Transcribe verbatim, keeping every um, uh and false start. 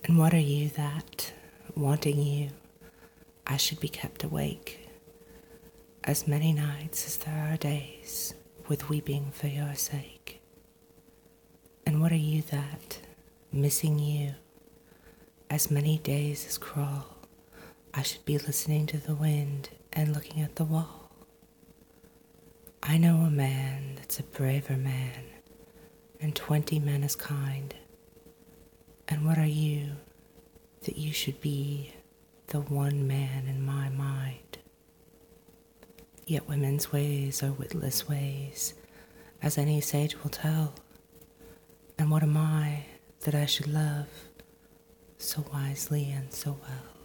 And what are you that, wanting you, I should be kept awake, as many nights as there are days, with weeping for your sake? And what are you that, missing you, as many days as crawl, I should be listening to the wind and looking at the wall? I know a man that's a braver man, and twenty men as kind. And what are you, that you should be the one man in my mind? Yet women's ways are witless ways, as any sage will tell. And what am I, that I should love so wisely and so well?